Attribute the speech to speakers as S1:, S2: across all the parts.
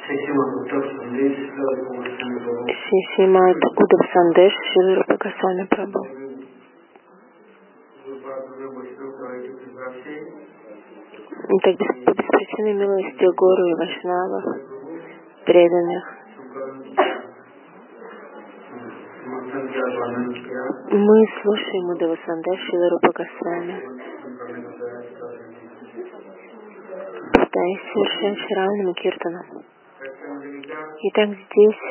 S1: Шримад Удав Сандеш Шрила Рупа Госвами Прабху. Так по беспричинной милости Гуру и Вайшнавов, преданных, мы слушаем Удава Сандеш Шрила Рупа Госвами, пытаясь совершать Шраванам Киртаном. Итак, здесь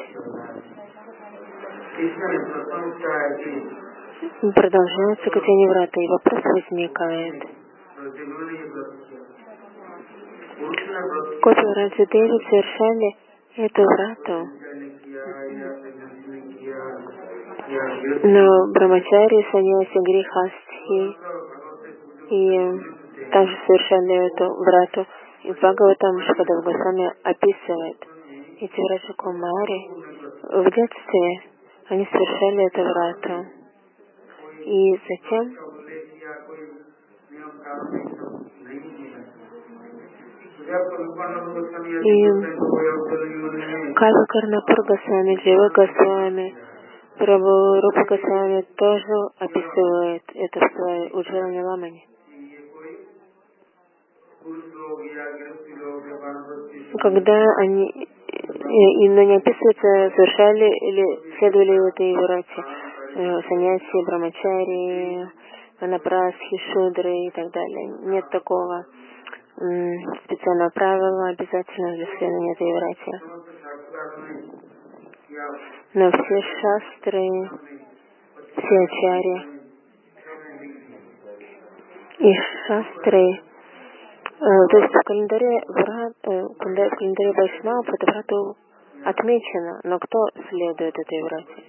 S1: продолжается Катьяни Врата, и вопрос возникает. Копи Враджи Деви совершали эту врату, но Брамачари, Саньяси, Грихастхи и также совершали эту врату. И Бхагаватам Шрила Госвами описывает эти Враджи Кумари в детстве. Они совершали эту врату. И затем Кальва Карнапур Госвами, Джива Госвами, Прабху Рупа Госвами тоже описывает это в своей Уджвалани Ламани. Когда они, но не описывается, совершали или следовали в этой врате саньяси, брамачари, ванапрасхи, шудры и так далее. Нет такого специального правила обязательно для следования этой врате. Но все шастры, все ачари и шастры, то есть в календаре Вайшнавов эта врата отмечена, но кто следует этой врате?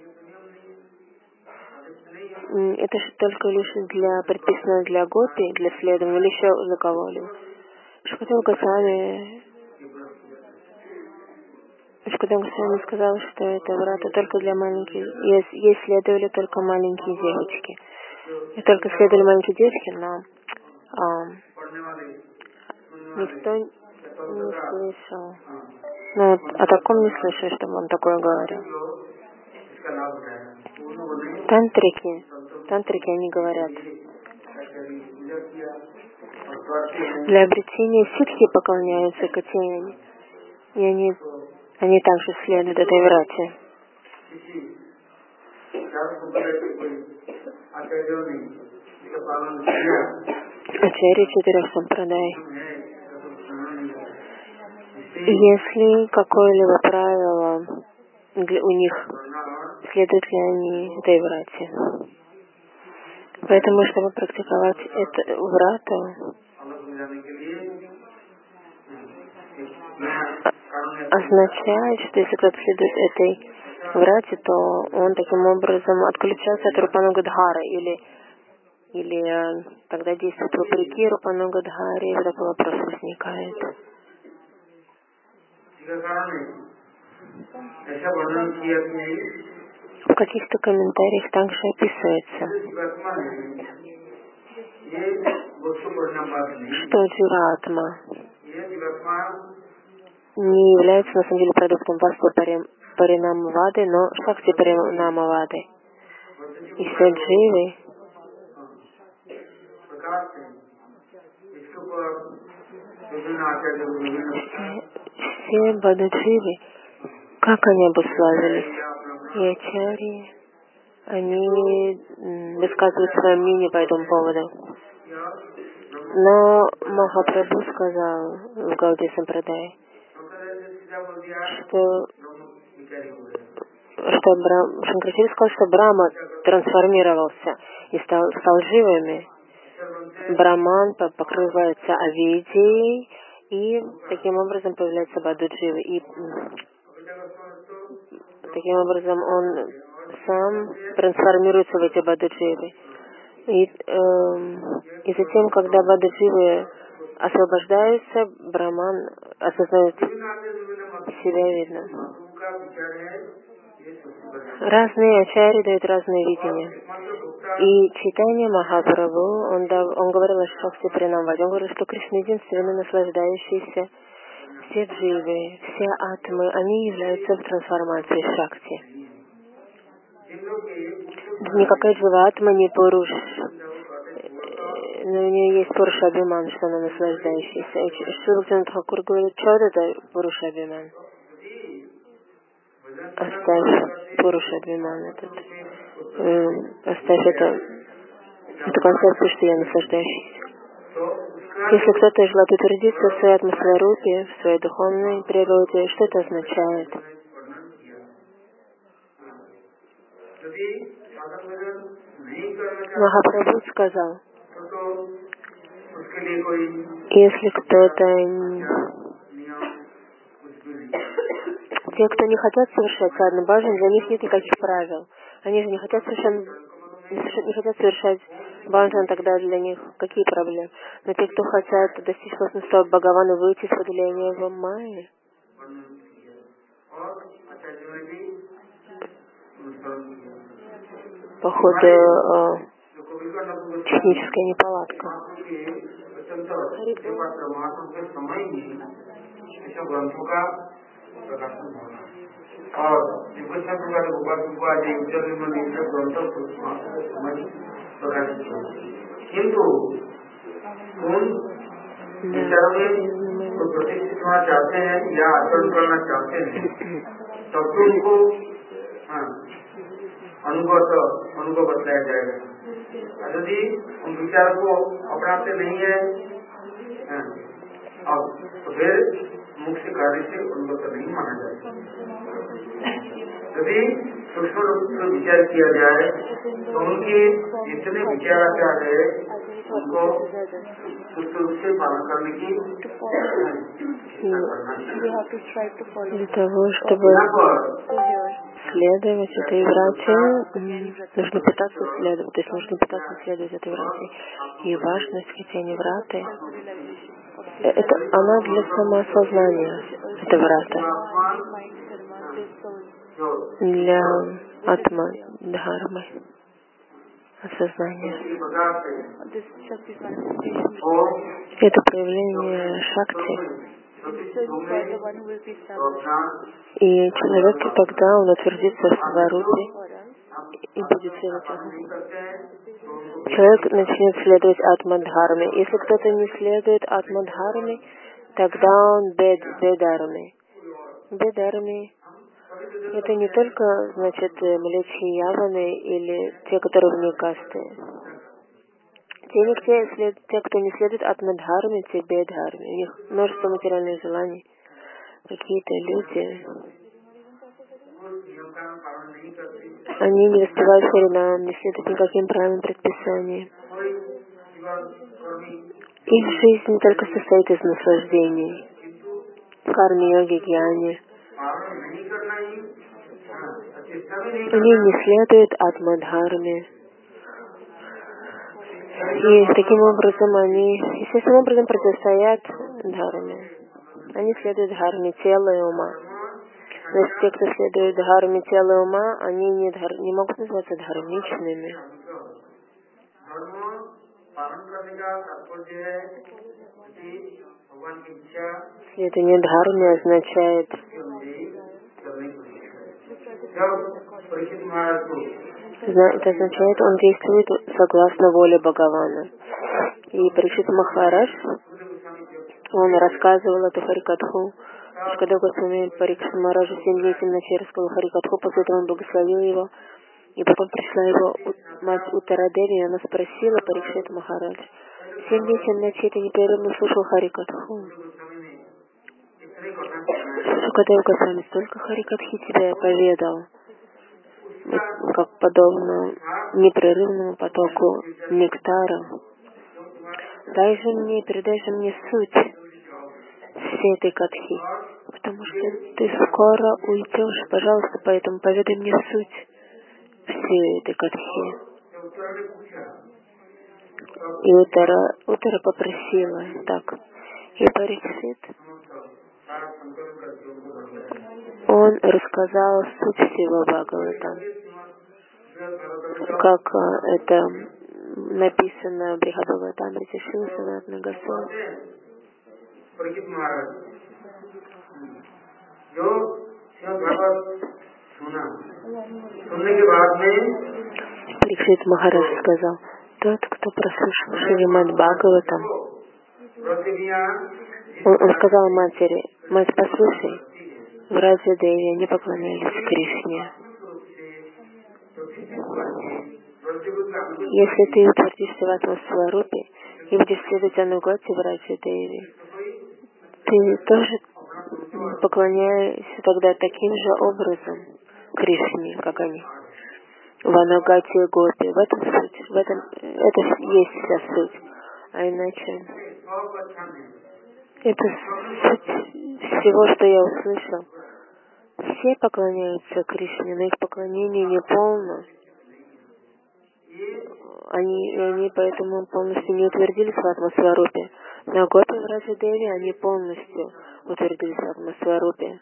S1: Это же только лишь предписано для гопи, для следования, или еще для кого-либо. Шукадев Госвами сказал, что это врата только для маленьких, ей следовали только маленькие девочки. И только следовали маленькие девочки, но никто не слышал. Ну, о таком не слышал, чтобы он такое говорил. Тантрики, они говорят, для обретения ситхи поклоняются Катьяне, и они также следуют этой врате. Ачарьи 4 сампрадай. Если какое-либо правило у них, следуют ли они этой врате? Поэтому, чтобы практиковать эту врату, означает, что если кто-то следует этой врате, то он таким образом отключается от Рупанугадхары или тогда действует вопреки Рупанугадхаре, и такой вопрос возникает. В каких-то комментариях также описывается, что Дживатма не является на самом деле продуктом Васту Паринамавады, но Шакти Паринамавады. И все дживы, все бададживы, как они обуславились? И ачарьи, они высказывают свое мнение по этому поводу. Но Махапрабху сказал в Гауди Сампрадае, что Шанкарачарья сказал, что Брахма трансформировался и стал живыми. Браман покрывается авидией, и таким образом появляется Бададжива. И таким образом он сам трансформируется в эти Бададживы. И затем, когда Бададживы освобождаются, Браман осознает себя, видно. Разные ачарьи дают разные видения. И Чайтанья Махапрабху, он говорил о Шакти Паринамаваде, он говорил, что Кришна единственный наслаждающийся все дживы, все атомы, они являются в трансформации Шакти. Никакая джива атма не Пуруш. Но у нее есть Пуруша Абхиман, что она наслаждающаяся. Шрила Тхакур говорит, что это Пуруша Абхиман? Оставь Пуруша Абхиман этот. Оставь эту концепцию, что я наслаждающийся. Если кто-то желает утвердиться в своей атмосферупе, в своей духовной природе, что это означает? Махапрабху сказал, если кто-то... Те, кто не хотят совершать садхану баджан, для них нет никаких правил. Они же не хотят совершать баджан, тогда для них какие проблемы? Но те, кто хотят достичь космоса Бхагавана, выйти из поделения в Майи, походу, техническая неполадка.
S2: उनको बताया जाएगा। यदि उन विचारों को अपनाते नहीं है अब तो फिर मुख्य कार्य से उनको तो नहीं माना जाएगा। यदि सूक्ष्म रूप से विचार किया जाए तो उनके जितने विचार आते हैं उनको सूक्ष्म रूप से पालन करने की
S1: для того, чтобы следовать этой врате, нужно пытаться следовать, то есть нужно пытаться следовать этой врате. И важность хитяни враты, это она для самоосознания, эта врата, для атма-дхармы, осознания. Это проявление шакти. И человек тогда он утвердится в сварупе и будет следовать. Человек начнет следовать атмадхарме. Если кто-то не следует атмадхарме, тогда он бедарми. Бедарми — это не только, значит, млечи яваны или те, которые вне касты. Те, кто не следует атмадхарме, те бедхарме. У них множество материальных желаний. Какие-то люди, они не воспевают харинам, не следуют никаким правилам предписаний. Их жизнь только состоит из наслаждений. Карми-йоги, гьяни. Они не следуют атмадхарме. И таким образом они естественным образом противостоят дхарме. Они следуют дхарме тела и ума. Значит, те, кто следует дхарме тела и ума, они не могут называться дхармичными. Следование дхарме означает это означает, он действует согласно воле Бхагавана. И Парикшит Махарадж, он рассказывал эту Харикатху, когда Госвами Парикшит Махараджу 7 дней 7 ночей рассказал Харикатху, после этого он благословил его, и потом пришла его мать Уттарадеви, и она спросила Парикшит Махарадж, 7 дней 7 ночей ты непрерывно слушал Харикатху. Шукадев Госвами столько Харикатхи тебе поведал, как подобно непрерывному потоку нектара. Передай же мне суть всей этой катхи, потому что ты скоро уйдешь, пожалуйста, поэтому поведай мне суть всей этой катхи. И Уттара попросила так. И Парикшит, он рассказал суть всего Бхагавата, как это написано в Брихабхагаватамрите Шрила Санатана Госвами. Парикшит Махарадж сказал: тот, кто прослушал Шримад Бхагаватам, он сказал матери: мать, послушай, Враджа Деви не поклонялись Кришне. Если ты утвердишься в Атмасварупе и будешь следовать Анугати Враджа Деви, ты тоже поклоняешься тогда таким же образом Кришне, как они. Ванагати Гопи. В этом суть. Это есть вся суть. А иначе это суть всего, что я услышал. Все поклоняются Кришне, но их поклонение не полно. Они поэтому полностью не утвердились в Атмасварупе. На Гопи Враджа Деви они полностью утвердились в Атмасварупе.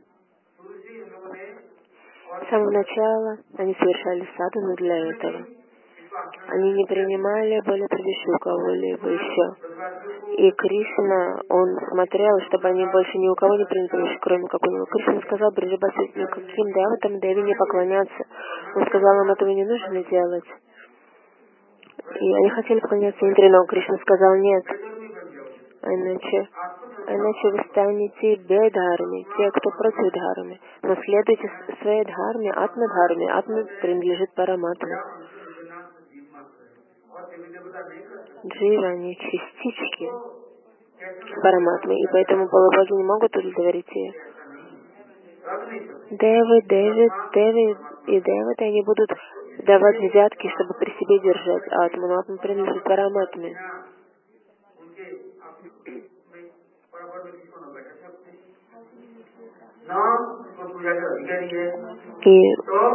S1: С самого начала они совершали садхану для этого. Они не принимали более превыше у кого-либо еще. И Кришна, он смотрел, чтобы они больше ни у кого не приняли превыше, кроме как у него. Кришна сказал Бриджабасе, никаким деватам Деви не поклоняться. Он сказал, им этого не нужно делать. И они хотели поклоняться Индре, но Кришна сказал нет. А иначе вы станете бедхарми, те, кто против дхарми. Но следуйте своей дхарме, атма-дхарме. Атма принадлежит Параматме. Джива, они частички Параматмы, и поэтому полубоги не могут удовлетворить ее. Девы и деваты, они будут давать взятки, чтобы при себе держать атму, но атма принадлежит Параматме. И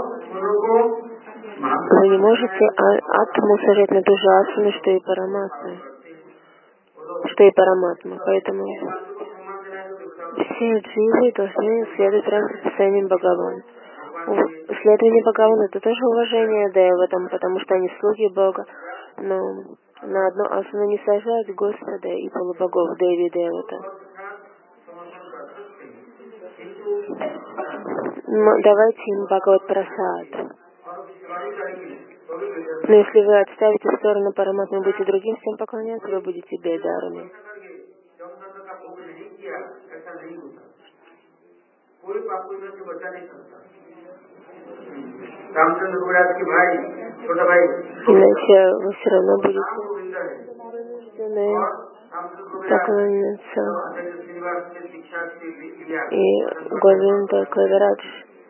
S1: вы не можете атму сажать на ту же асану, что и Параматма. Поэтому все дживы должны следовать расписаниям Бхагавана. Следование Бхагавана — это тоже уважение деватам, потому что они слуги Бога, но на одну асану не сажать Господа и полубогов, Деви Девата. Давайте им Бхагават Прасад. Но если вы отставите в сторону Параматмы и будете другим всем поклоняться, вы будете бедарами. Иначе вы все равно будете поклоняться. И Говинда Кавирадж.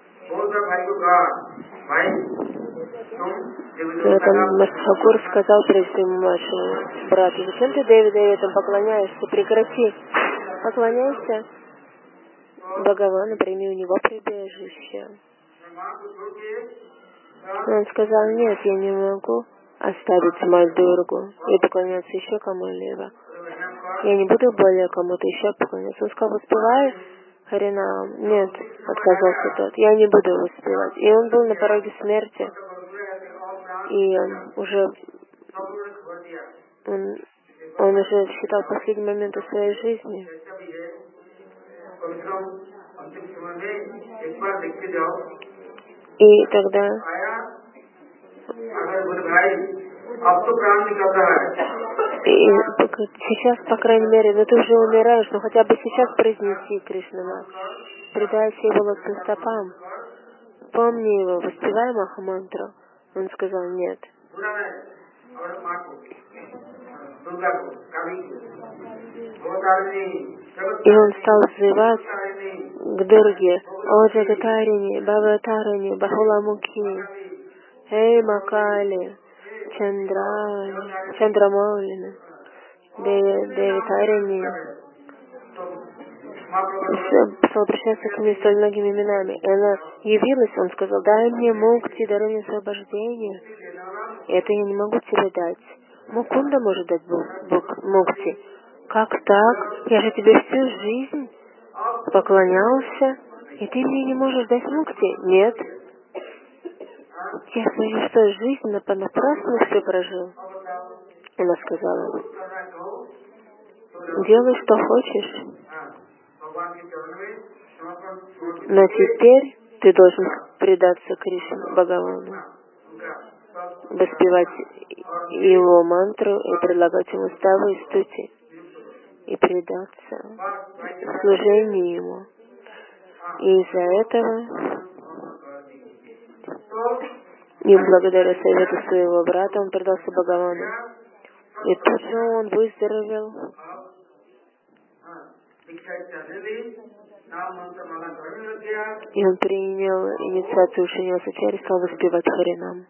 S1: Там Мастхакур сказал прежде своему младшему брату: зачем ты Деви там поклоняешься? Прекрати. Поклоняйся Бхагавану, прими у него прибежище. Он сказал: нет, я не могу оставить мать Дургу и поклоняться еще кому-либо. Я не буду более кому-то еще поклоняться. Он сказал: успевай, Харинам. Нет, отказался тот. Я не буду успевать. И он был на пороге смерти. И он уже считал последний момент своей жизни. И тогда сейчас, по крайней мере, ты уже умираешь, но хотя бы сейчас произнеси Кришнанам. Предайся его лотосным стопам. Помни его, воспевай Махамантру. Он сказал нет. И он стал взывать к Дурге: о Джагатарине, Бхаватарине, Бахуламухи, Эй Макали, Чандрамаулина, Девитарине. Стал обращаться к ней столь многими именами. И она явилась, он сказал: дай мне мукти, даруй мне освобождение. И это я не могу тебе дать. Мукунда может дать мукти. Как так? Я же тебе всю жизнь поклонялся, и ты мне не можешь дать мукти? Нет. Я свою что, жизнь напрасно все прожил? Она сказала: делай, что хочешь. Но теперь ты должен предаться Кришне, Бхагавану, воспевать его мантру и предлагать ему ставу и стути, и предаться служению ему. И из-за этого, и благодаря совету своего брата, он предался Бхагавану. И тут же он выздоровел. И он принял инициацию Шиньясачари, стал воспевать Харинам.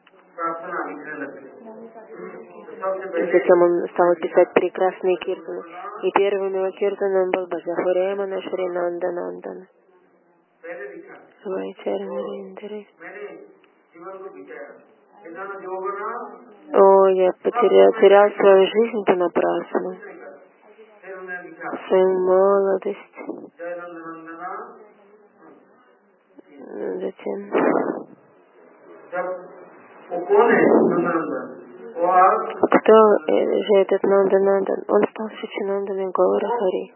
S1: И затем он стал писать прекрасные киртаны. И первым его киртаном был Баджахуремана Шринанданандана. О, я терял свою жизнь понапрасну, свою молодость. Затем, кто же этот Нанданандан? Он стал Шичинанданом Гаура Хари.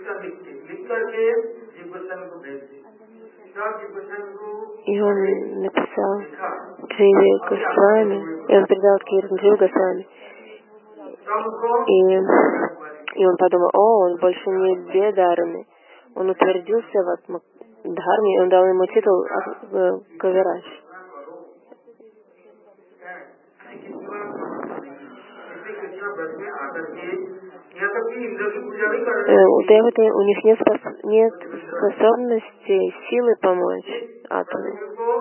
S1: И он написал Дживи Госвами, и он передал Киртан Дживи Госвами. И он подумал, он больше не Бедарами. Он утвердился в Атмадхарме, и он дал ему титул Кавирадж. У Деваты у них нет способности, силы помочь атоме.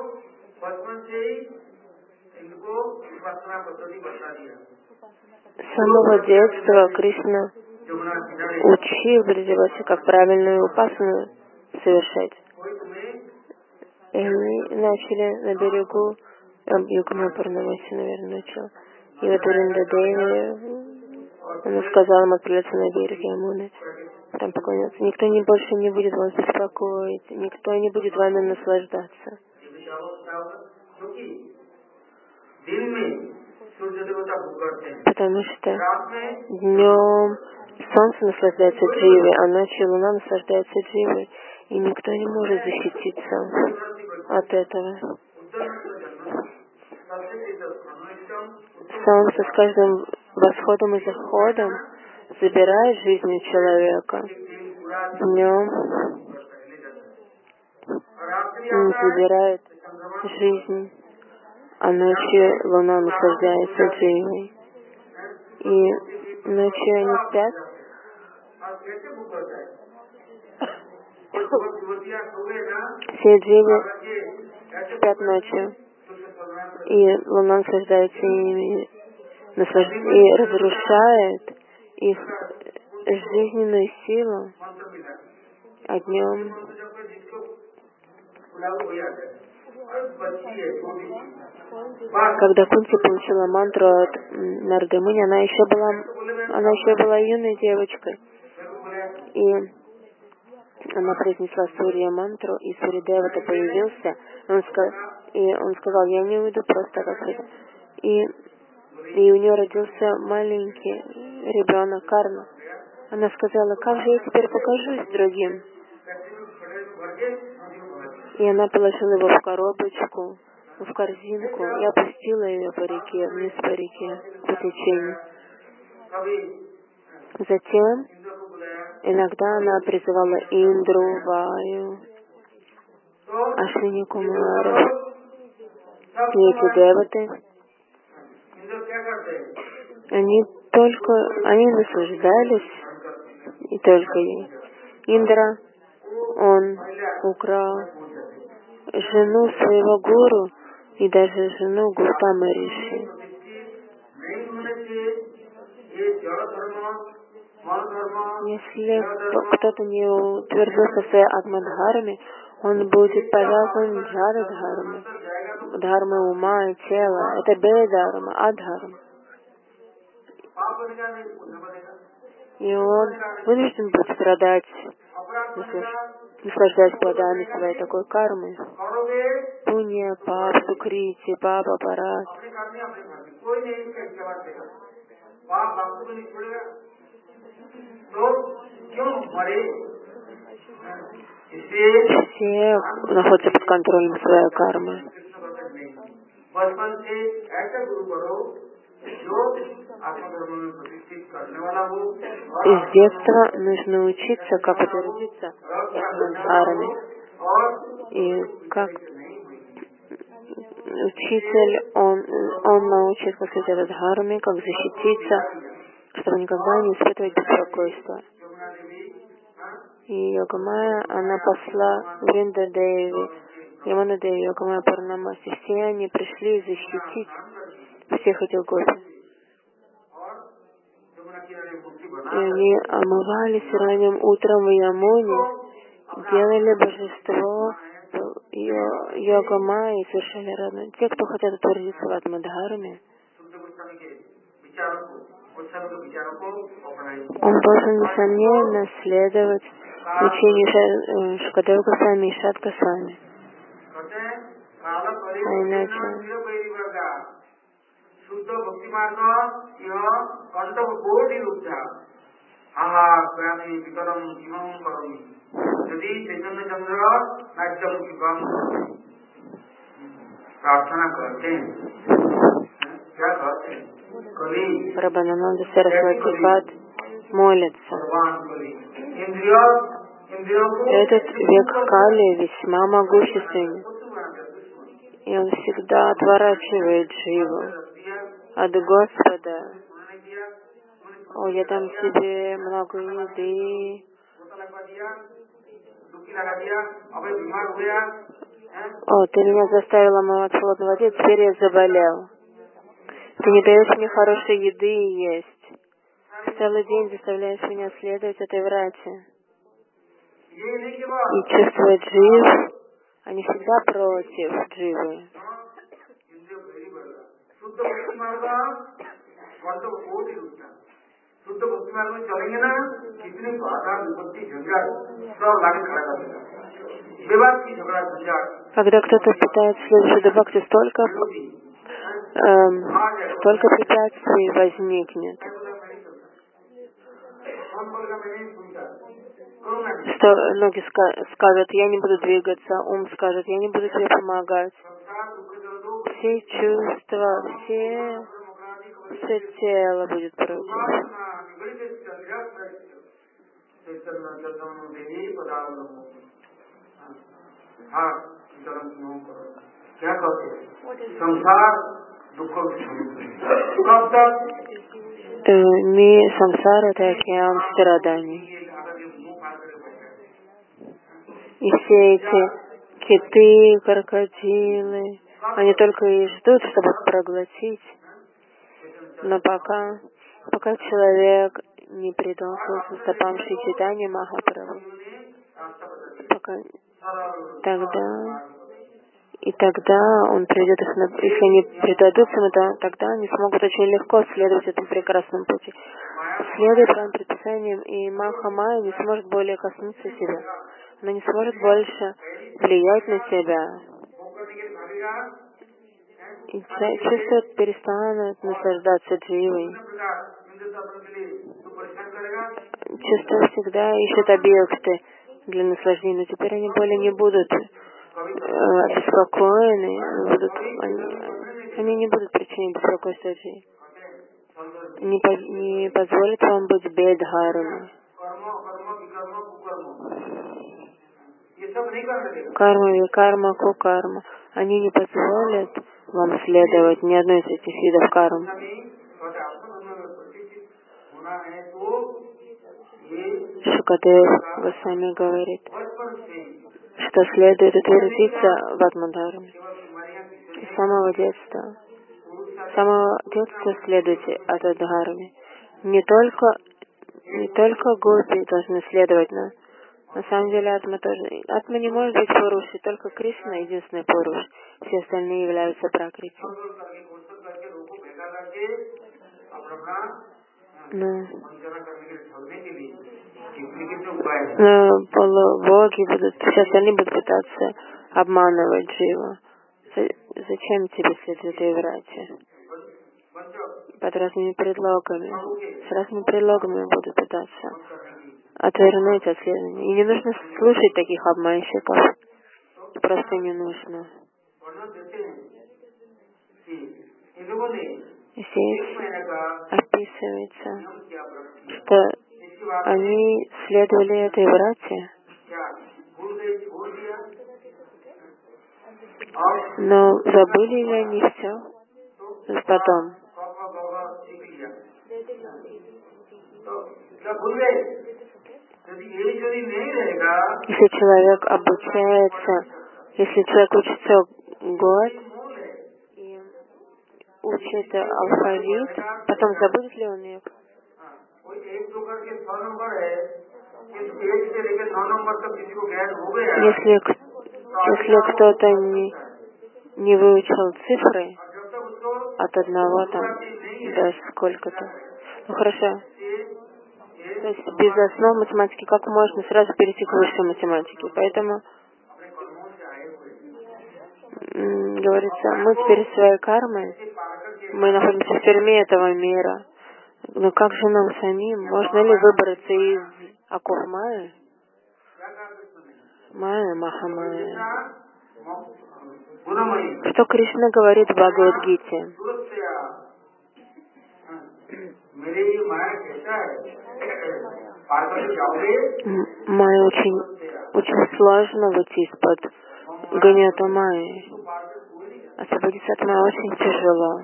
S1: С самого детства Кришна учил Браджаваси, как правильную упасану совершать. И они начали на берегу Югна Парнаваси, наверное, начал. И вот Вринда Деви, она сказала им отправляться на берег Ямуны, там поклоняться. Никто больше не будет вас беспокоить, никто не будет вами наслаждаться. Потому что днем солнце наслаждается дживой, а ночью луна наслаждается дживой, и никто не может защититься от этого. Солнце с каждым восходом и заходом забирает жизнь человека. Днем он забирает жизнь, а ночью луна наслаждается дживой. И ночью они спят. Все дживы спят ночью. И луна наслаждается ими и разрушает их жизненную силу, а днем когда Кунти получила мантру от Нарды Муни, она еще была юной девочкой, и она произнесла Сурья мантру, и Сурья-девата появился, и он сказал, я не уйду просто как это. И у нее родился маленький ребенок Карна. Она сказала, как же я теперь покажусь другим? И она положила его в коробочку, в корзинку, и опустила ее по реке, вниз по реке, по течению. Затем иногда она призывала Индру, Ваю, Ашвини Кумаров, и эти деваты. Они наслаждались, и только Индра, он украл жену своего гуру и даже жену Гутамы Риши. Если кто-то не утвердился в своей Атмадхарме, он будет повязан Джада-дхармой, дхармой ума и тела. Это Бедарма, Адхарма. И он вынужден будет страдать, наслаждаясь плодами своей такой кармы. Пунья, пап, сукрити, папа, парат. все находятся под контролем своей кармы. И с детства нужно учиться, как утвердиться в Атмадхарме. И как учитель, он научит, как сказать, этот дхарме, как защититься, чтобы никогда не испытывать беспокойства. И Йогамая, она посла Вринда Деви, Ямана Деви, Йогамая Парнамаси. Все они пришли защитить всех этих гопи. И они омывались ранним утром в Ямуне, делали божество Йогамая и совершали радость. Те, кто хотят утвердиться в Атмадхарме, он должен, несомненно, следовать учению Шукадева Госвами и Шат Госвами. А иначе Прабханананда Сарасвати Пад молится. Этот век Кали весьма могущественен, и он всегда отворачивает дживу от Господа. О, я дам тебе много еды. О, ты меня заставила омываться в холодной воде, теперь я заболел. Ты не даешь мне хорошей еды есть. Целый день заставляешь меня следовать этой враче. И чувствуя джив, они всегда против дживы. Когда кто-то пытается следовать Шудда Бхакти, столько препятствий возникнет, что ноги скажут, я не буду двигаться, ум скажет, я не буду тебе помогать. Все чувства, все тело будет против. Самсара — это океан страданий. И все эти киты, крокодилы, они только и ждут, чтобы проглотить. Но пока человек не предался стопам Шри Чайтаньи Махапрабху, тогда он приведет их, если они предадутся ему, тогда они смогут очень легко следовать этому прекрасному пути. Следуя правым предписаниям, и Маха-майя не сможет более коснуться себя. Она не сможет больше влиять на себя. И чувства перестанут наслаждаться дживой. Чувства всегда ищут объекты для наслаждения, но теперь они более не будут обеспокоены, они не будут причинять беспокойства дживы. Не позволит вам быть бедхарами. Карма, викарма, кукарма. Они не позволят вам следовать ни одной из этих видов карм. Шукадев Госвами говорит, что следует утвердиться в Атмадхарме. С самого детства следуйте Атмадхарме. Не только гопи должны следовать, но на самом деле Атма тоже. Атма не может быть Пуруши, только Кришна единственный Пуруш. Все остальные являются Пракрити. Но полубоги все остальные будут пытаться обманывать дживу. Зачем тебе следует этой врачи? Под разными предлогами. С разными предлогами будут пытаться отвернуть от следования. И не нужно слушать таких обманщиков. Просто не нужно. Здесь описывается, что они следовали этой врате, но забыли ли они все потом? Если человек обучается, если человек учится год и учит алфавит, потом забудет ли он их? Если кто-то не выучил цифры от 1 там до сколько-то, ну хорошо. То есть без основ математики как можно сразу перейти к высшей математике? Поэтому говорится, мы теперь своей кармой, мы находимся в тюрьме этого мира. Но как же нам самим? Можно ли выбраться из оков Майи? Майя, Махамайя. Что Кришна говорит в Бхагавад-гите? Майя очень сложно выйти из-под гнета Майи. Освободиться от Майи очень тяжело.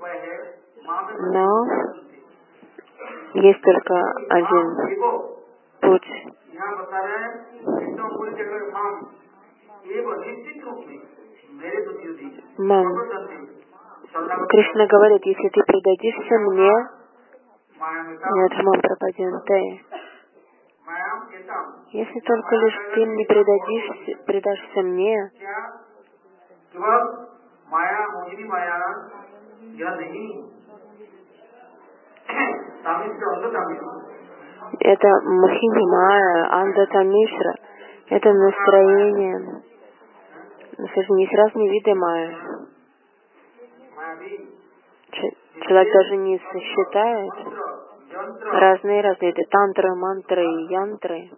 S1: Но есть только один путь. Мам, Кришна говорит, если ты предадишься мне, нет, мам, пропаден ты. Если только лишь ты не предашься мне, это Мохини Майя, Андата Мишра, это настроение. Есть разные виды майя. Человек даже не сосчитает. Разные виды. Тантры, мантры, янтры.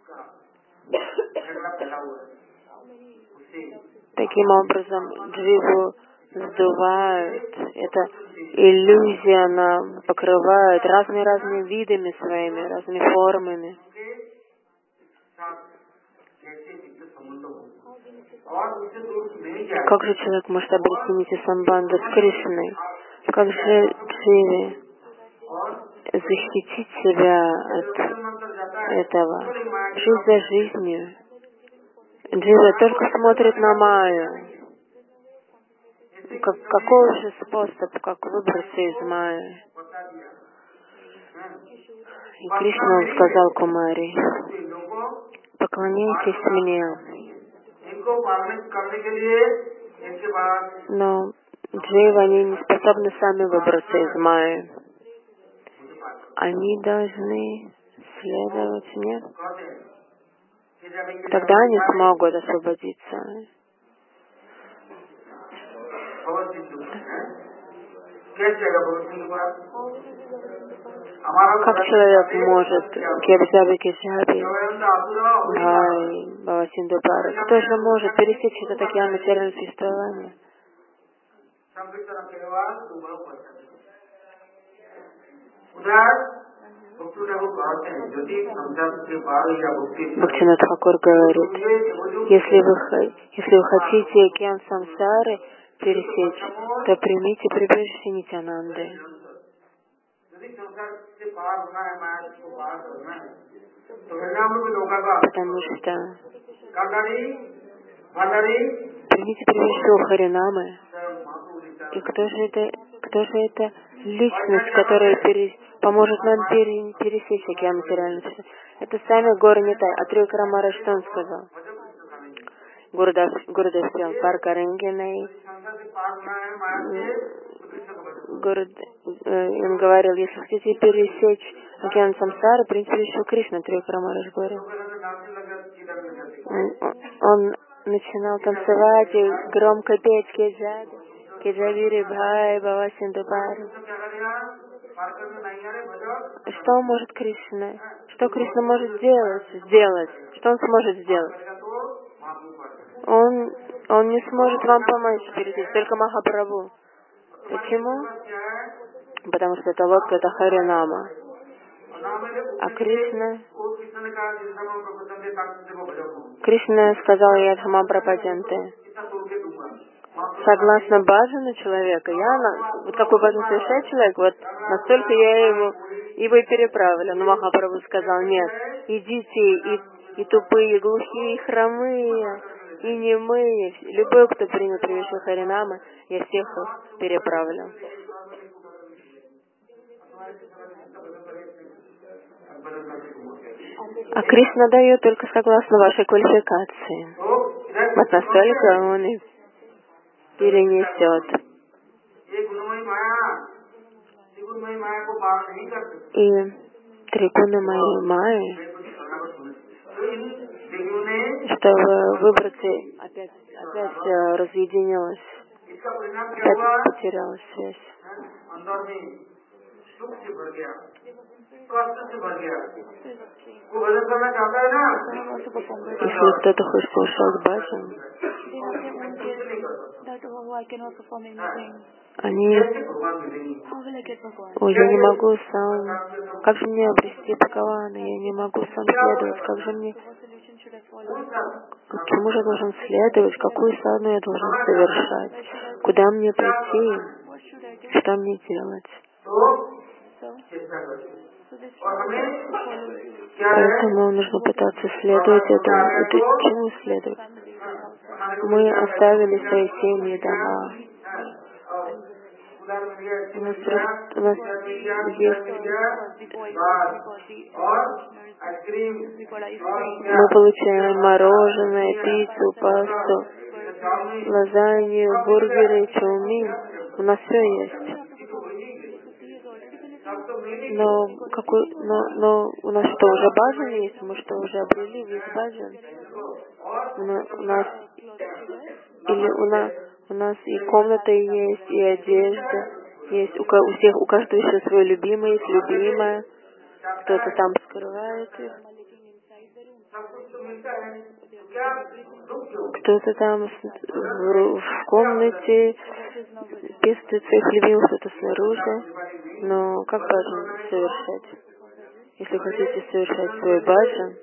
S1: Таким образом, дживу сдувают. Это иллюзия, она покрывает разными видами своими, разными формами. Как же человек может обрести нити самбанду с Кришной? Как же дживе защитить себя от этого? Жизнь за жизнью. Джива только смотрит на Майю. Какой же способ, как выбраться из Майи? И Кришна сказал Кумари: поклоняйтесь мне. Но дживы, они не способны сами выбраться из Майи. Они должны следовать мне. Тогда они смогут освободиться. Как человек может Кебджаби, Бхавасиндупара, кто же может пересечь этот океан материального существования? Бхактивинод Тхакур говорит, если вы хотите океан самсары пересечь, то примите прибежище Нитянанды. Потому что примите прибежище у Харинамы. И кто же это личность, которая поможет нам пересечь океан материального? Это сами горы Нитай. А Трикрамара что он сказал? Гурудев пел Паркарингиной. Он говорил, если хотите пересечь океан самсары, принципе, еще Кришна, Трикрамараш говорил. Он начинал танцевать и громко петь Кеджавири Бхай, Бхавасиндупари. Что может Кришна? Что Кришна может сделать? Что он сможет сделать? Он не сможет вам помочь перед этим, только Махапрабху. Почему? Потому что эта лодка — это Харинама. А Кришна сказал Ядхама Прападжанте: согласно баджану человека, вот какой баджан совершает человек, вот настолько я его и переправлю. Но Махапрабху сказал: нет, идите и тупые, и глухие, и хромые, и немые, любой, кто принял привычку Харинамы, я всех их переправлю. А Кришна дает только согласно вашей квалификации. Вот настолько он и перенесет. И тригуны моей майи, чтобы выбраться, опять разъединилась, опять потерялась связь. Если кто-то хочет совершать баджан, они... Ой, я не могу сам... Как же мне обрести Бхагавана? Я не могу сам следовать. Как же мне... Кому же я должен следовать? Какую садхану я должен совершать? Куда мне пойти? Что мне делать? Поэтому нужно пытаться следовать этому. Чему следовать? Мы оставили свои семьи, дома. У нас есть... Мы получаем мороженое, пиццу, пасту, лазанью, бургеры, чаумин. У нас все есть. Но у нас что, уже баджан есть? Мы что, уже обрели весь баджан? У нас и комната есть, и одежда есть. У каждого еще свое любимое, есть любимое. Кто-то там скрывает их. Кто-то там в комнате пестует своих любимых, кто-то снаружи. Но как баджан совершать? Если хотите совершать свой баджан,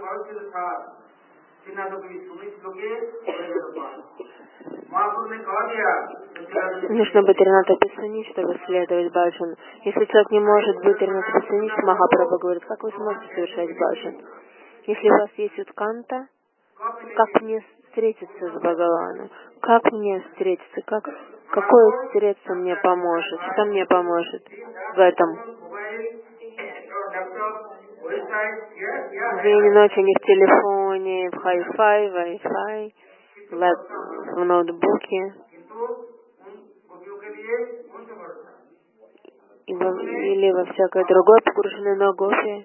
S1: нужно быть Ринатха Писани, чтобы следовать баджан. Если человек не может быть Ринатха Писани, Махапрабху говорит: как вы сможете совершать баджан? Если у вас есть утканта, как мне встретиться с Бхагаваном? Как мне встретиться? Какое средство мне поможет? Что мне поможет в этом? День и ночь они в телефоне, в хай-фай, Wi-Fi, в ноутбуке. Или во всякое другое погружены на гопи.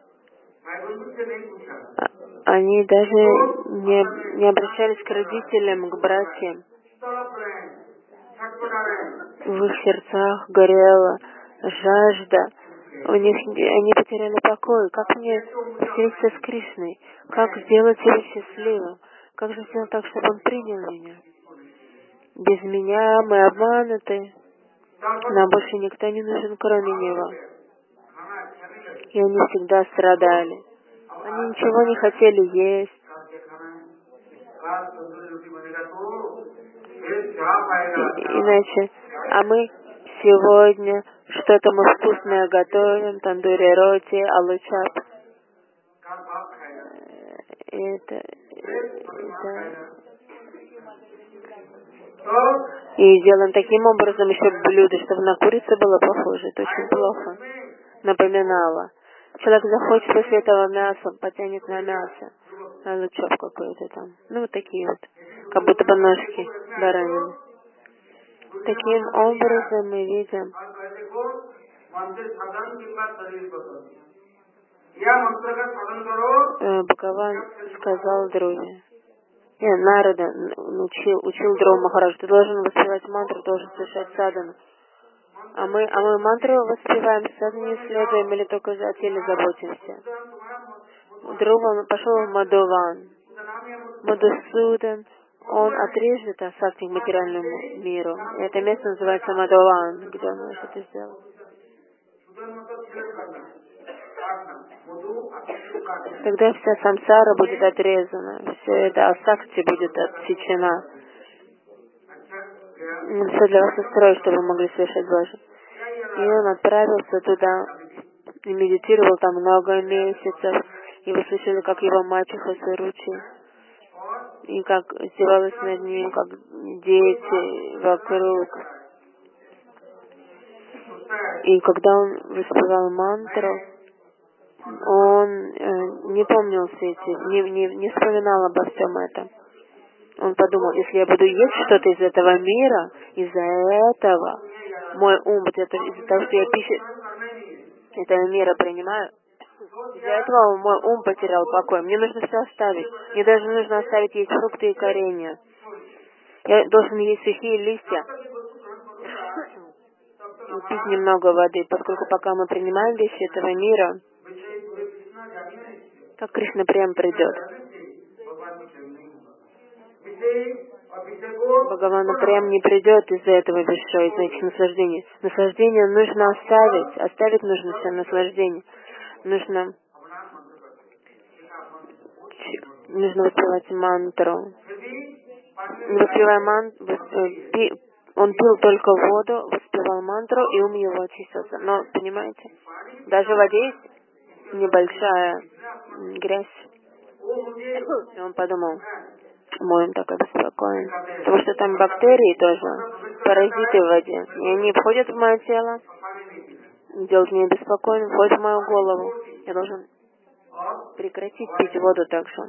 S1: Они даже не обращались к родителям, к братьям. В их сердцах горела жажда. Они потеряли покой. Как мне встретиться с Кришной? Как сделать его счастливым? Как же сделать так, чтобы он принял меня? Без меня мы обмануты. Нам больше никто не нужен, кроме него. И они всегда страдали. Они ничего не хотели есть. Иначе, а мы сегодня что-то мы вкусное готовим, тандури роти, алу чап. И делаем таким образом еще блюдо, чтобы на курицу было похоже. Это очень плохо. Напоминало. Человек захочет после этого мяса, потянет на мясо. Алу чап какой-то там. Ну, вот такие вот. Как будто бы ножки баранины. Таким образом мы видим, Бхагаван сказал Друве, Нарада учил Друву Махараджа: ты должен воспевать мантру, должен совершать садану. А мы мантру воспеваем, садану не следуем или только о теле заботимся. Друва пошел в Мадуван. Мадусудан, он отрежет остатки к материальному миру. И это место называется Мадуван, где он может это сделать. Тогда вся самсара будет отрезана, все это асакти будет отсечена. Все для вас устроить, чтобы вы могли совершать Божье. И он отправился туда и медитировал там много месяцев. И вы слышали, как его мачеха Саручи, и как издевалась над ним, как дети вокруг. И когда он воспевал мантру, он не помнил все эти, не вспоминал обо всем этом. Он подумал, если я буду есть что-то из этого мира, из-за этого мой ум, из-за того, что я пищу этого мира принимаю, из-за этого мой ум потерял покой. Мне нужно все оставить. Мне даже нужно оставить есть фрукты и коренья. Я должен есть сухие листья и пить немного воды, поскольку пока мы принимаем вещи этого мира, как Кришна прям придет. Бхагаван прям не придет из-за этого вещей, из этих наслаждений. Наслаждение нужно оставить. Оставить нужно все наслаждение. Нужно воспевать мантру. Воспевая мантру, он пил только воду, воспевал мантру, и ум его очистился. Но, понимаете, даже в воде есть небольшая грязь. И он подумал, мой ум так обеспокоен. Потому что там бактерии тоже, паразиты в воде. И они входят в мое тело, делают меня беспокойным, входят в мою голову. Я должен прекратить пить воду так же.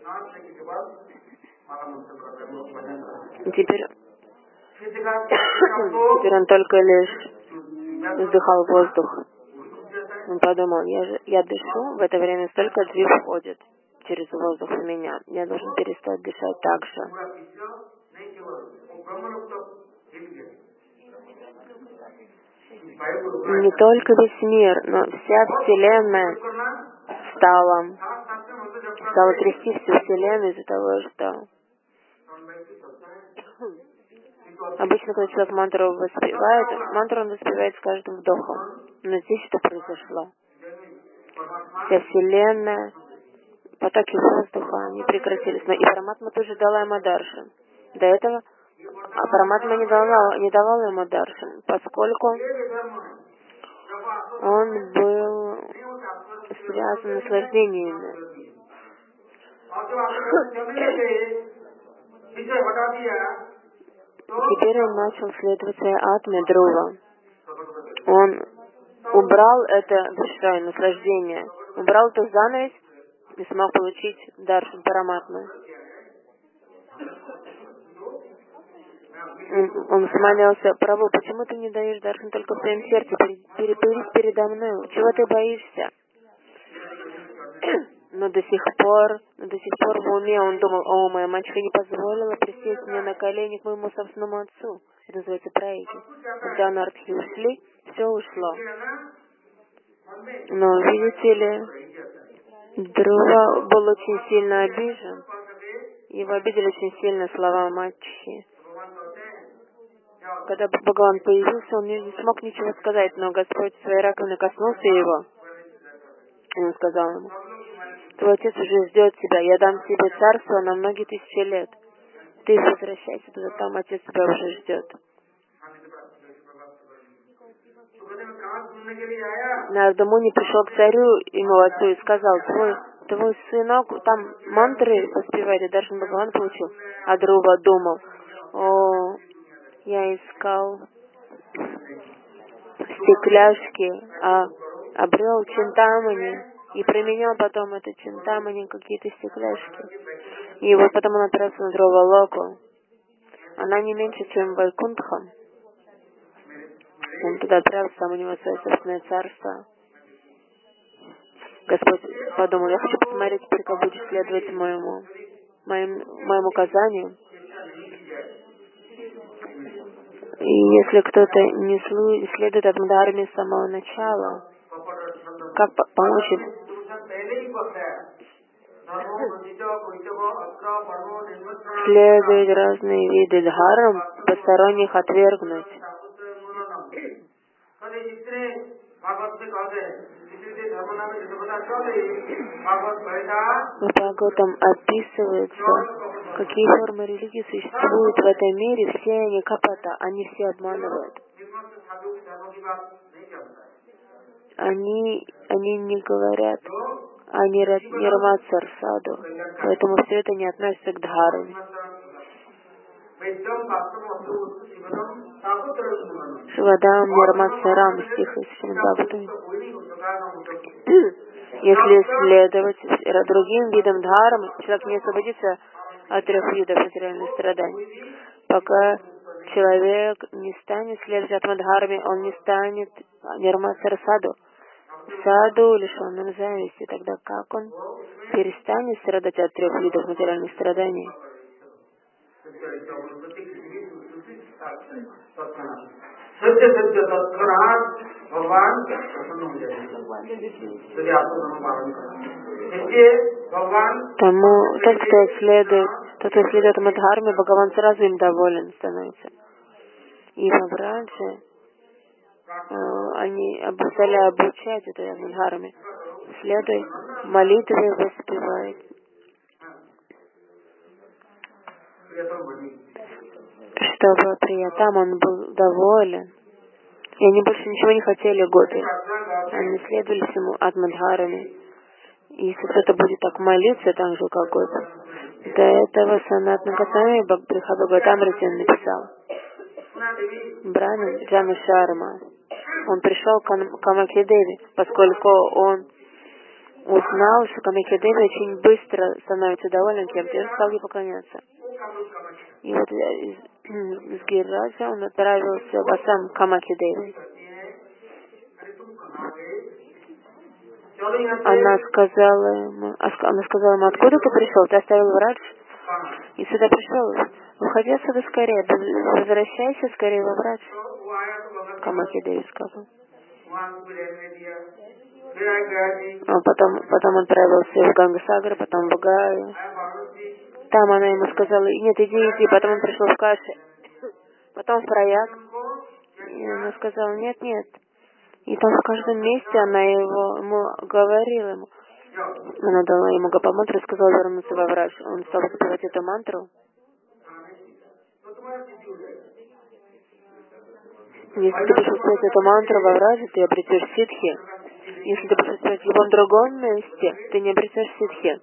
S1: Теперь он только лишь вздыхал воздух. Он подумал, я дышу, в это время столько дви входит через воздух в меня. Я должен перестать дышать так же. Не только весь мир, но вся Вселенная стала трясти всю Вселенную из-за того, что обычно, когда человек мантру воспевает, мантру он воспевает с каждым вдохом. Но здесь что произошло? Вся Вселенная, потоки воздуха, они прекратились. Но и Параматма тоже дала ему даршан. До этого Параматма не давала ему даршан, поскольку он был связан с наслаждениями. Теперь он начал следовать своей атме Друва. Он убрал это высшее наслаждение, убрал эту занавес и смог получить даршан Параматмы. Он смолился, Прабху, почему ты не даешь даршан только в своем сердце? Перепылись передо мной. Чего ты боишься? Но до сих пор в уме он думал, моя мачеха не позволила присесть мне на колени к моему собственному отцу. Это называется праики. Когда анархи ушли, все ушло. Но, видите ли, Друва был очень сильно обижен. Его обидели очень сильно слова мачехи. Когда Бхагаван появился, он не смог ничего сказать, но Господь своей раковины коснулся его. И он сказал ему, твой отец уже ждет тебя, я дам тебе царство на многие тысячи лет. Ты возвращайся туда, там отец тебя уже ждет. Нардамуни пришел к царю, ему отцу, и сказал, твой сынок там мантры воспевает, и даже Бхагаван получил. А Друва думал, я искал стекляшки, обрел Чинтамани и применял потом это Чинтамани, какие-то стекляшки. И вот потом он отправился на Дрова-локу. Она не меньше, чем Вайкунтха. Он туда отправился, там у него свое собственное царство. Господь подумал, я хочу посмотреть, теперь как будешь следовать моему указанию. И если кто-то не следует этому дхарме с самого начала, как помочь? следует разные виды дхарм, посторонних отвергнуть. В Бхагаватам описывается, какие формы религии существуют в этом мире, все они капата, они все обманывают. Они не говорят о нирматсар саду, поэтому все это не относится к дхарме. Шивадам нирматсарам, стих из Шримад-Бхагаватам. Если следовать другим видам дхармы, человек не освободится от 3 видов материальных страданий. Пока человек не станет следовать атмадхарме, он не станет нирматсар саду. Саду, лишенным зависти, тогда как он перестанет страдать от 3 видов материальных страданий? Тому тот, кто следует Мадхарме, Бхагаван сразу им доволен становится. И в Враджи они стали обучать этой Мадхарме. Следуй молитве, воспевает, чтобы приятам он был доволен. И они больше ничего не хотели годы. Они следовали всему Атмадхарме. И если кто-то будет так молиться, так же как год. До этого Санатна Госвами Бхагаватамрите написал. Брамин Джана Шарма. Он пришел к Камакидеви, поскольку он узнал, что Камакидеви очень быстро становится доволен кем-то, и он стал ей поклоняться. И вот из Гирраджа он отправился в Асам Камакидеви. Она сказала ему, откуда ты пришел? Ты оставил Врадж и сюда пришел. Выходи отсюда скорее, возвращайся скорее во Врадж. Камакидеви сказал. А потом отправился в Гангасагар, потом в Гаю. Там она ему сказала, нет, иди, потом он пришел в Каши, потом в Праяг. И она сказала, нет. И там в каждом месте она ему говорила. Она дала ему гапа-мантру и сказала вернуться во Врадж. Он стал воспевать эту мантру. Если ты будешь спеть эту мантру во Враджи, ты обретешь ситхи. Если ты будешь спеть в любом другом месте, ты не обретешь ситхи.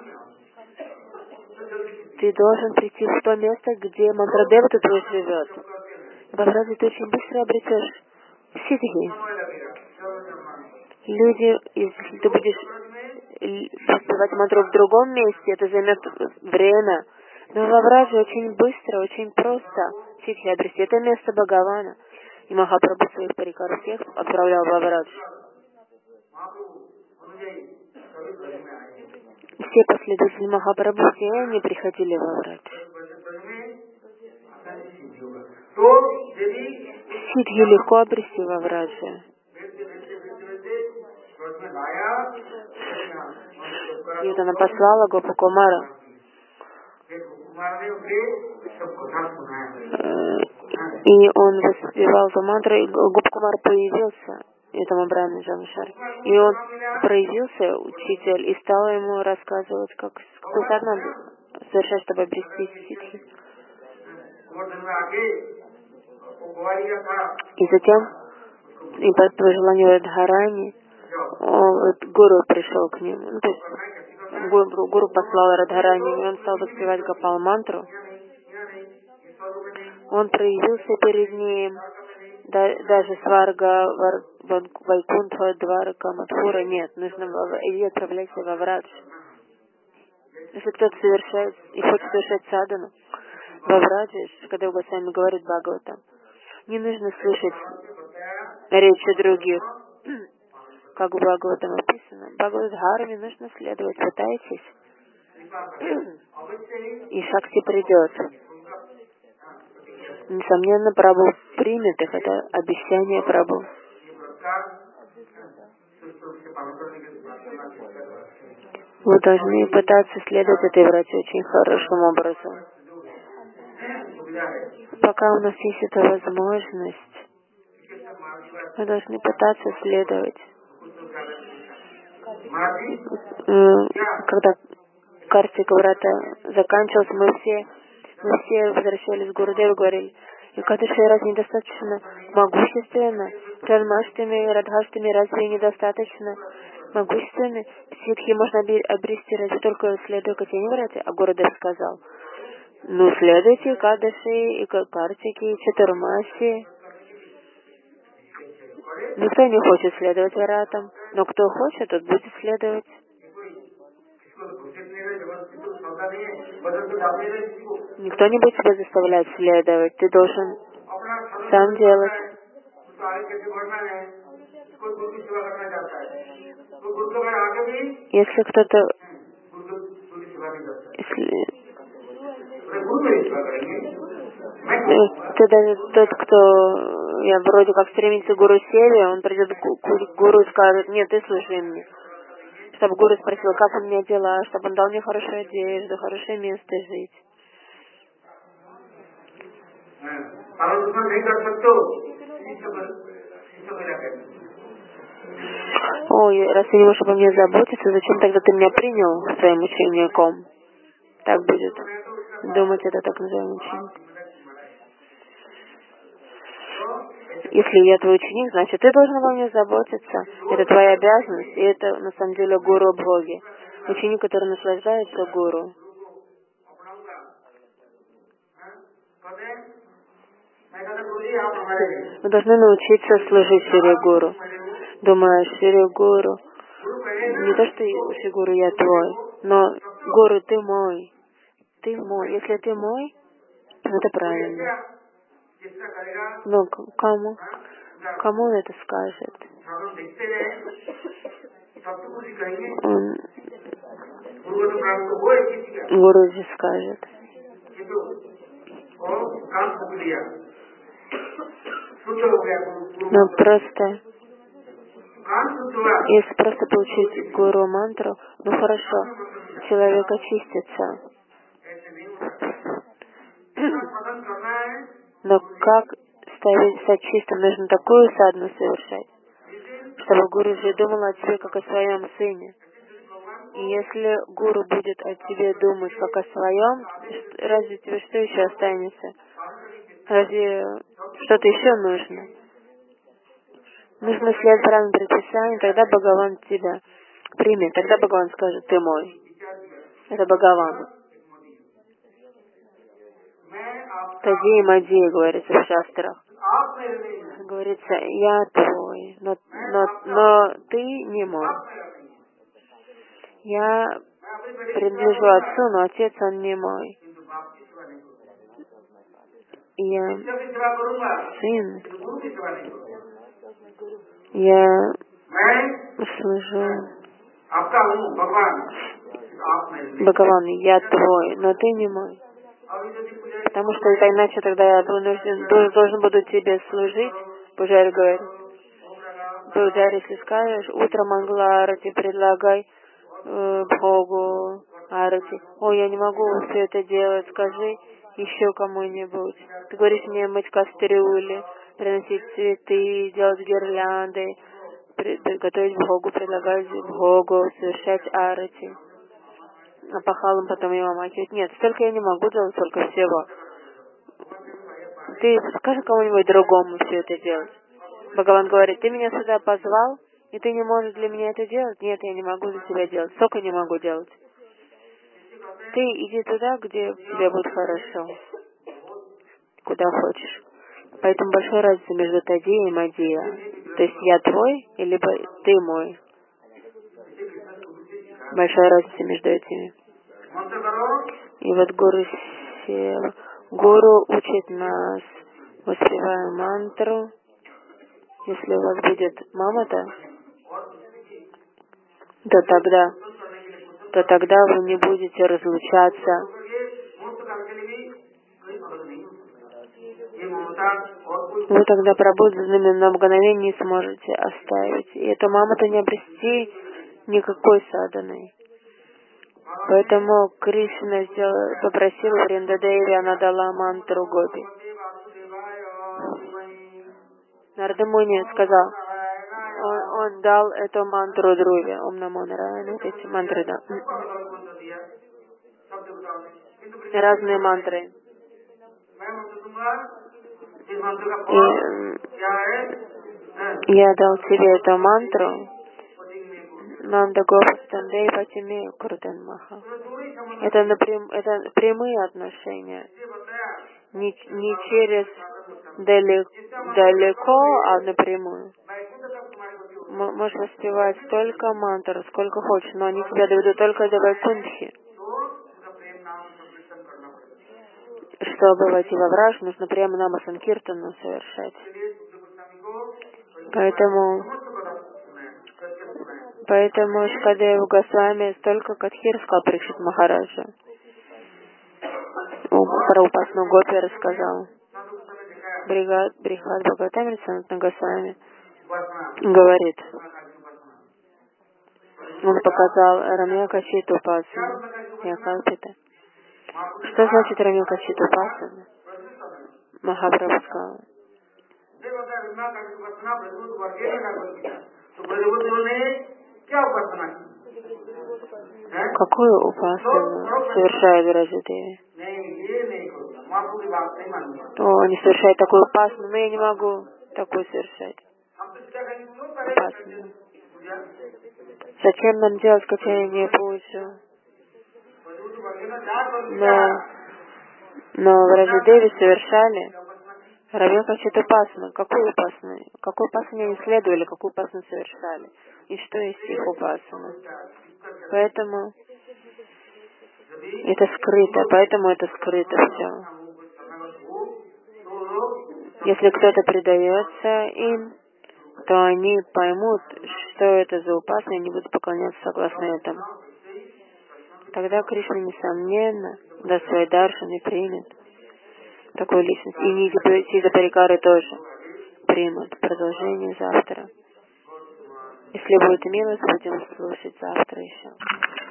S1: Ты должен прийти в то место, где Мантрадева твой живет. Во Враджи ты очень быстро обретешь ситхи. Люди, если ты будешь спевать мантру в другом месте, это займет время. Но во Враджи очень быстро, очень просто ситхи обрести. Это место Бхагавана. И Махапрабху своих парикар всех отправлял во Врадж. Все последователи Махапрабху, все они приходили во Врадж. Ситхи легко обрести во Врадже. И вот она послала Гопу Кумара. И он воспевал эту мантру, и Гопкумар появился, этому Брахману Джанашаре. И он проявился, учитель, и стал ему рассказывать, какой сад надо совершать, чтобы обрести ситхи. И затем, и по желанию Радхарани, гуру пришел к нему. Ну, то есть, гуру послал Радхарани, и он стал воспевать Гопал-мантру. Он проявился перед ним, даже Сварга, Вайкунтха, Дварака, Мадхура нет, нужно иди отправляйся во Врадж. Если кто-то совершает и хочет совершать садану во Враджи, когда Госвами говорит Бхагаватам, не нужно слышать речи других, как в Бхагаватам написано. Бхагават-дхарме нужно следовать, пытайтесь, и шакти придет. Несомненно, Прабху примет их, это обещание Прабху. Вы должны пытаться следовать этой враче очень хорошим образом. Пока у нас есть эта возможность, мы должны пытаться следовать. Когда Картика Врата заканчивался, мы все возвращались в Гурудеву и говорили, Экадаши разве недостаточно могущественно? Джанмаштами, Радхаштами разве недостаточно могущественны? Ситхи можно обрести разве только следуя Катине Врате? А Гурудев сказал, ну следуйте Экадаши, и Картики, и Чатурмаси. Никто не хочет следовать Вратам, но кто хочет, тот будет следовать. Никто не будет тебя заставлять следовать. Ты должен сам делать. Если кто-то... Ты даже тот, кто я вроде как стремится к Гуру Севе, он придет к Гуру и скажет, нет, ты слушай мне. Чтобы Гуру спросил, как у меня дела, чтобы он дал мне хорошую одежду, хорошее место жить. Ой, раз ты не можешь обо мне заботиться, зачем тогда ты меня принял своим учеником? Так будет думать это так называемый ученик. Если я твой ученик, значит, ты должен обо мне заботиться. Это твоя обязанность, и это на самом деле гуру Бхоги. Ученик, который наслаждается гуру. Мы должны научиться служить Шри Гуру. Думаю, Шри Гуру, не то, что Шри Гуру я твой, но Гуру ты мой. Ты мой. Если ты мой, это правильно. Но кому? Кому он это скажет? Гуру же скажет. Но просто, если просто получить гуру мантру, ну хорошо, человек очистится. Но как стать чистым? Нужно такую садхану совершать, чтобы гуру же думал о тебе как о своем сыне. И если гуру будет о тебе думать как о своем, разве тебе что еще останется? Разве что-то еще нужно? Нужно следовать правильным предписаниям, тогда Бхагаван тебя примет. Тогда Бхагаван скажет, ты мой. Это Бхагаван. Тади и Мади, говорится в шастрах. Говорится, я твой, но ты не мой. Я принадлежу отцу, но отец он не мой. Я сын. Я служу Бхагаван, я твой, но ты не мой. Потому что это иначе тогда я должен буду тебе служить. Пуджари говорит. Пуджари, если скажешь, утром Мангала Арати предлагай Бхогу Арати. Ой, я не могу все это делать, скажи еще кому-нибудь. Ты говоришь мне мыть кастрюли, приносить цветы, делать гирлянды, готовить Бхогу, предлагать Бхогу, совершать Арати. А пахалом потом его махивать. Нет, столько я не могу делать, столько всего. Ты скажи кому-нибудь другому все это делать. Бхагаван говорит, ты меня сюда позвал, и ты не можешь для меня это делать? Нет, я не могу для тебя делать. Столько не могу делать. Ты иди туда, где тебе будет хорошо. Куда хочешь. Поэтому большая разница между Тадия и Мадия. То есть я твой, либо ты мой. Большая разница между этими. И вот Гуру учит нас, воспевая мантру. Если у вас будет мамата, то тогда вы не будете разлучаться. Вы тогда пробужденными на мгновение не сможете оставить. И эту мамату не обрести никакой садханой. Поэтому Кришна попросил Вриндадеви, она дала мантру Гопи. Нарада Муни сказал, он дал эту мантру Друве. Ом намо нараяне, эти мантры, да. Разные мантры. И я дал тебе эту мантру. Нанда Гопастандей Патиме Крутен Маха. Это прямые отношения. Не через далеко, а напрямую. Можешь воспевать столько мантр, сколько хочешь, но они тебя доведут только до Вайкунтхи. Чтобы войти во враж, нужно прямо Нама Санкиртану совершать. Поэтому Шукадева Госвами столько Катхир сказал Парикшит Махараджа. Про упасну Гопи рассказал. Брихад Бхагаватамрит Санатана Госвами говорит, он показал Рамья Качиту Пасану, Якалпита. Что значит Рамья Качиту Пасану? Махапрабху сказал. Какую упасану совершает Враджадеви? Они совершают такую упасану, но я не могу такую совершать. Упасану. Зачем нам делать качание пуджу? Но Враджадеви совершали Рамья Качиту Пасану. Какую упасану? Какую упасану они следовали, какую упасану совершали? И что есть их упасана? Поэтому это скрыто все. Если кто-то предается им, то они поймут, что это за упасана, и они будут поклоняться согласно этому. Тогда Кришна, несомненно, даст свой даршан и примет такую личность. И Ниди Парикары тоже примут. Продолжение завтра. Если будет милость, будем слушать завтра еще.